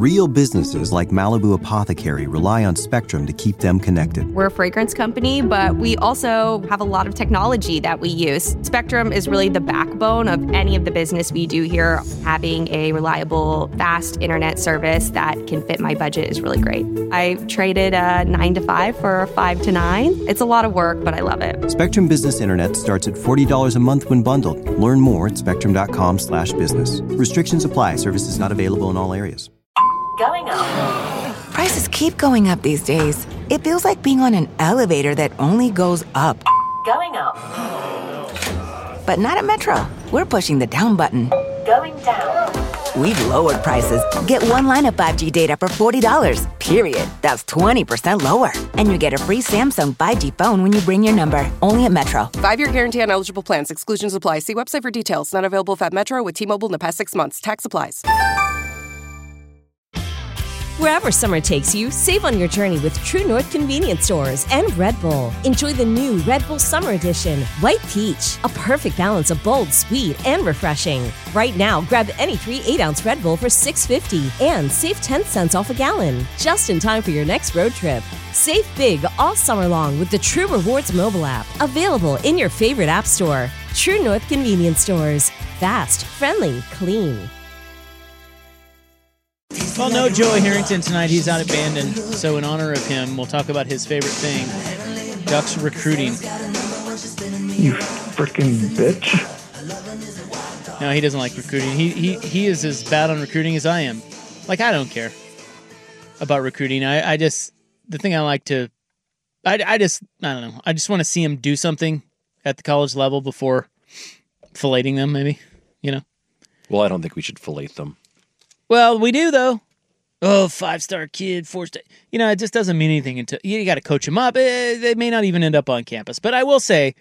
Real businesses like Malibu Apothecary rely on Spectrum to keep them connected. We're a fragrance company, but we also have a lot of technology that we use. Spectrum is really the backbone of any of the business we do here. Having a reliable, fast internet service that can fit my budget is really great. I traded a 9 to 5 for a 5 to 9. It's a lot of work, but I love it. Spectrum Business Internet starts at $40 a month when bundled. Learn more at spectrum.com/business. Restrictions apply. Services not available in all areas. Going up. Prices keep going up these days. It feels like being on an elevator that only goes up. Going up. But not at Metro. We're pushing the down button. Going down. We've lowered prices. Get one line of 5G data for $40, period. That's 20% lower. And you get a free Samsung 5G phone when you bring your number. Only at Metro. 5-year guarantee on eligible plans. Exclusions apply. See website for details. Not available if at Metro with T-Mobile in the past 6 months. Tax applies. Wherever summer takes you, save on your journey with True North Convenience Stores and Red Bull. Enjoy the new Red Bull Summer Edition, White Peach, a perfect balance of bold, sweet, and refreshing. Right now, grab any 3 8-ounce Red Bull for $6.50 and save 10 cents off a gallon, just in time for your next road trip. Save big all summer long with the True Rewards mobile app, available in your favorite app store. True North Convenience Stores. Fast, friendly, clean. Well, no Joey Harrington tonight. He's out at Bandon. So in honor of him, we'll talk about his favorite thing, Ducks recruiting. You freaking bitch. No, he doesn't like recruiting. He is as bad on recruiting as I am. Like, I don't care about recruiting. I just, the thing I like to, I don't know. I just want to see him do something at the college level before filleting them, maybe, you know? Well, I don't think we should fillet them. Well, we do, though. Oh, 5-star kid, 4-star. You know, it just doesn't mean anything until you got to coach them up. They may not even end up on campus. But I will say,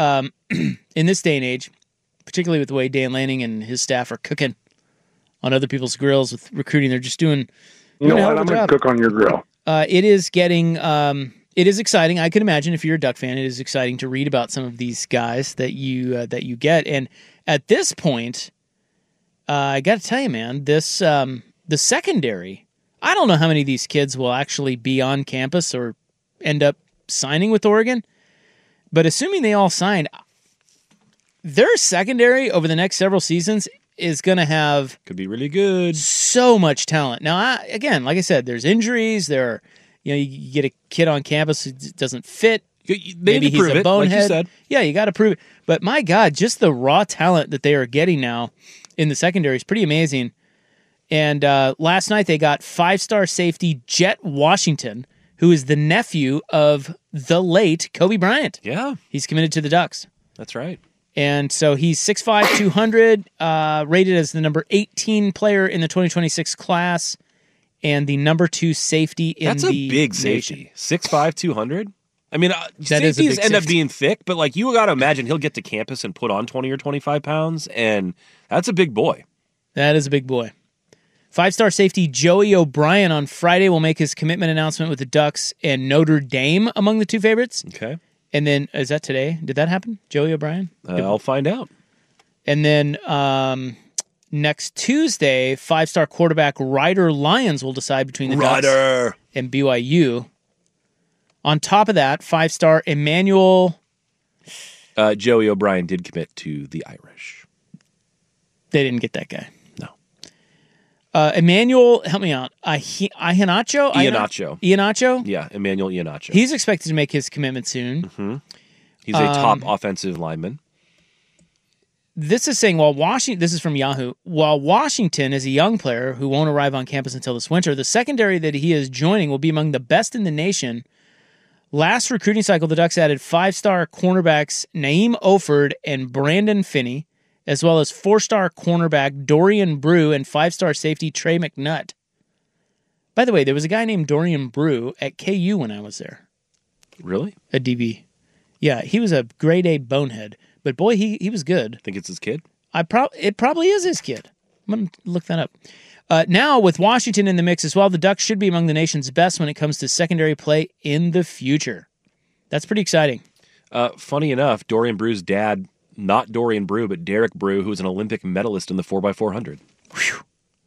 in this day and age, particularly with the way Dan Lanning and his staff are cooking on other people's grills with recruiting, they're just doing. You know what? I'm going to cook on your grill. It is getting. It is exciting. I can imagine if you're a Duck fan, it is exciting to read about some of these guys that you get. And at this point, I got to tell you, man, this the secondary. I don't know how many of these kids will actually be on campus or end up signing with Oregon, but assuming they all signed, their secondary over the next several seasons is going to have could be really good. So much talent. Now, again, like I said, there's injuries. You get a kid on campus who doesn't fit. Maybe he's a bonehead. Like you said. Yeah, you got to prove it. But my God, just the raw talent that they are getting now in the secondary is pretty amazing. And last night they got 5-star safety Jet Washington, who is the nephew of the late Kobe Bryant. Yeah. He's committed to the Ducks. That's right. And so he's 6'5", 200, rated as the number 18 player in the 2026 class, and the number 2 safety in That's the a big safety. 6'5", 200? I mean, safeties end up being thick, but like you got to imagine he'll get to campus and put on 20 or 25 pounds, and that's a big boy. That is a big boy. 5-star safety Joey O'Brien on Friday will make his commitment announcement with the Ducks and Notre Dame among the 2 favorites. Okay. And then, is that today? Did that happen? Joey O'Brien? I'll find out. And then next Tuesday, 5-star quarterback Ryder Lyons will decide between the Ducks and BYU. On top of that, 5-star Emmanuel. Joey O'Brien did commit to the Irish. They didn't get that guy. Emmanuel, help me out. Iheanacho? Iheanacho? Yeah, Emmanuel Iheanacho. He's expected to make his commitment soon. Mm-hmm. He's a top offensive lineman. This is saying, this is from Yahoo, while Washington is a young player who won't arrive on campus until this winter, the secondary that he is joining will be among the best in the nation. Last recruiting cycle, the Ducks added 5-star cornerbacks Naeem Oford and Brandon Finney, as well as 4-star cornerback Dorian Brew and 5-star safety Trey McNutt. By the way, there was a guy named Dorian Brew at KU when I was there. Really? A DB. Yeah, he was a grade A bonehead, but boy, he was good. Think it's his kid? It probably is his kid. I'm going to look that up. Now, with Washington in the mix as well, the Ducks should be among the nation's best when it comes to secondary play in the future. That's pretty exciting. Funny enough, Dorian Brew's dad, not Dorian Brew, but Derek Brew, who was an Olympic medalist in the 4x400. Whew.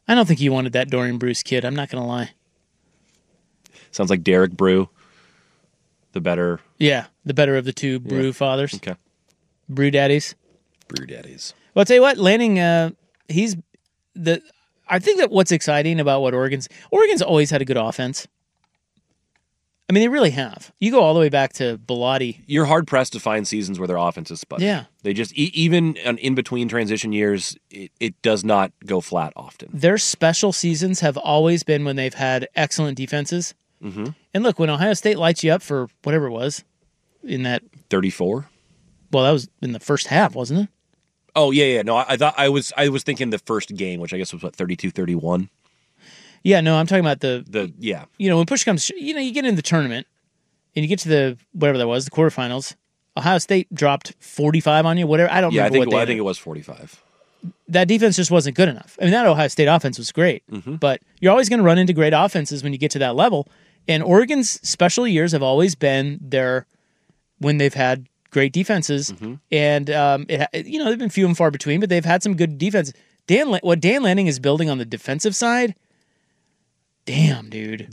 I don't think he wanted that Dorian Bruce kid. I'm not going to lie. Sounds like Derek Brew, the better. Yeah, the better of the two Brew fathers. Okay. Brew daddies. Brew daddies. Well, I'll tell you what, Lanning, I think that what's exciting about what Oregon's always had a good offense. I mean, they really have. You go all the way back to Bellotti. You're hard-pressed to find seasons where their offense is sputtering. Yeah. They just, even in between transition years, it does not go flat often. Their special seasons have always been when they've had excellent defenses. Mm-hmm. And look, when Ohio State lights you up for whatever it was in that 34. Well, that was in the first half, wasn't it? Oh yeah. No, I was thinking the first game, which I guess was 32-31. Yeah, no, I'm talking about the yeah. When push comes, you get in the tournament and you get to the whatever that was, the quarterfinals. Ohio State dropped 45 on you, whatever. I don't remember I think it was 45. That defense just wasn't good enough. I mean, that Ohio State offense was great, but you're always going to run into great offenses when you get to that level. And Oregon's special years have always been there when they've had great defenses, and they've been few and far between, but they've had some good defense. What Dan Lanning is building on the defensive side, damn, dude,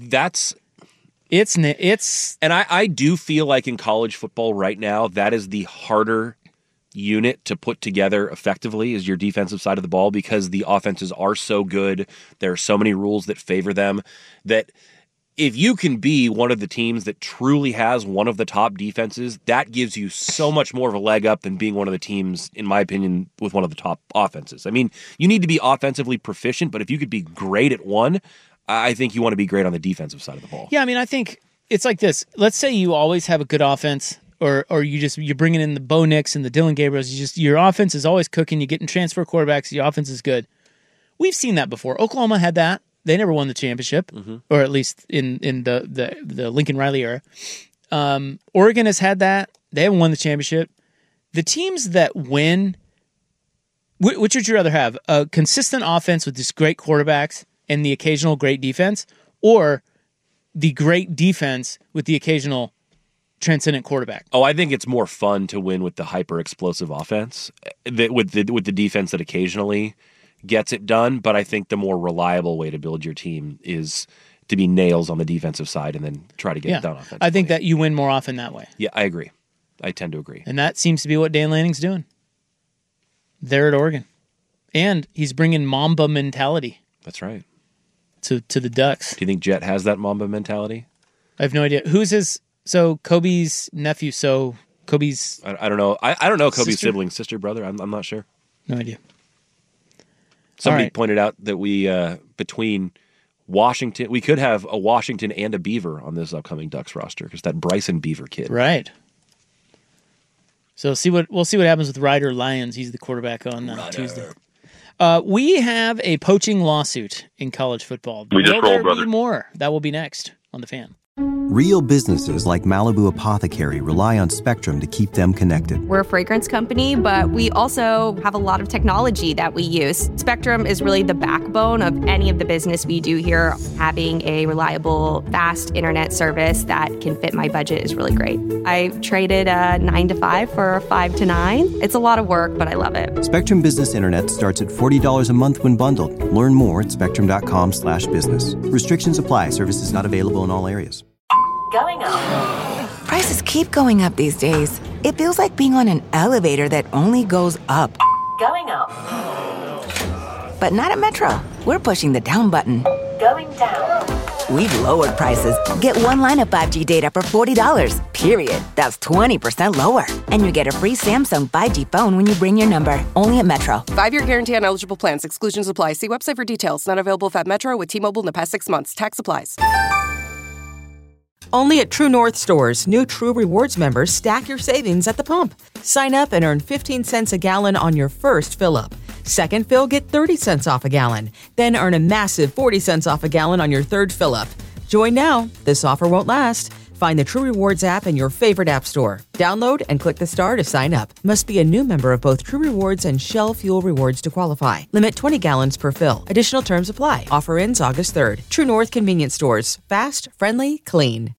it's and I do feel like in college football right now that is the harder unit to put together effectively is your defensive side of the ball, because the offenses are so good. There are so many rules that favor them that if you can be one of the teams that truly has one of the top defenses, that gives you so much more of a leg up than being one of the teams, in my opinion, with one of the top offenses. I mean, you need to be offensively proficient, but if you could be great at one, I think you want to be great on the defensive side of the ball. Yeah, I mean, I think it's like this. Let's say you always have a good offense, or you're bringing in the Bo Nix and the Dylan Gabriels. Your offense is always cooking. You're getting transfer quarterbacks. Your offense is good. We've seen that before. Oklahoma had that. They never won the championship, or at least in the Lincoln Riley era. Oregon has had that. They haven't won the championship. The teams that win, which would you rather have? A consistent offense with just great quarterbacks and the occasional great defense, or the great defense with the occasional transcendent quarterback? Oh, I think it's more fun to win with the hyper-explosive offense, with the defense that occasionally gets it done, but I think the more reliable way to build your team is to be nails on the defensive side and then try to get it done offensively. I think that you win more often that way. Yeah, I agree. I tend to agree. And that seems to be what Dan Lanning's doing there at Oregon. And he's bringing Mamba mentality. That's right. To the Ducks. Do you think Jet has that Mamba mentality? I have no idea. Who's his... So, Kobe's nephew, Kobe's... I don't know. I don't know Kobe's sister? sibling, sister, brother. I'm not sure. No idea. Somebody pointed out that we, between Washington, we could have a Washington and a Beaver on this upcoming Ducks roster, because that Bryson Beaver kid. Right. So we'll see what happens with Ryder Lyons. He's the quarterback on Tuesday. We have a poaching lawsuit in college football. We just rolled, brother. More. That will be next on The Fan. Real businesses like Malibu Apothecary rely on Spectrum to keep them connected. We're a fragrance company, but we also have a lot of technology that we use. Spectrum is really the backbone of any of the business we do here. Having a reliable, fast internet service that can fit my budget is really great. I traded a 9 to 5 for a 5 to 9. It's a lot of work, but I love it. Spectrum Business Internet starts at $40 a month when bundled. Learn more at spectrum.com/business. Restrictions apply. Services not available in all areas. Going up. Prices keep going up these days. It feels like being on an elevator that only goes up. Going up. But not at Metro. We're pushing the down button. Going down. We've lowered prices. Get one line of 5G data for $40, period. That's 20% lower. And you get a free Samsung 5G phone when you bring your number. Only at Metro. 5-year guarantee on eligible plans. Exclusions apply. See website for details. Not available if at Metro with T-Mobile in the past 6 months. Tax applies. Only at True North stores, new True Rewards members stack your savings at the pump. Sign up and earn 15 cents a gallon on your first fill-up. Second fill, get 30 cents off a gallon. Then earn a massive 40 cents off a gallon on your third fill-up. Join now. This offer won't last. Find the True Rewards app in your favorite app store. Download and click the star to sign up. Must be a new member of both True Rewards and Shell Fuel Rewards to qualify. Limit 20 gallons per fill. Additional terms apply. Offer ends August 3rd. True North Convenience Stores. Fast, friendly, clean.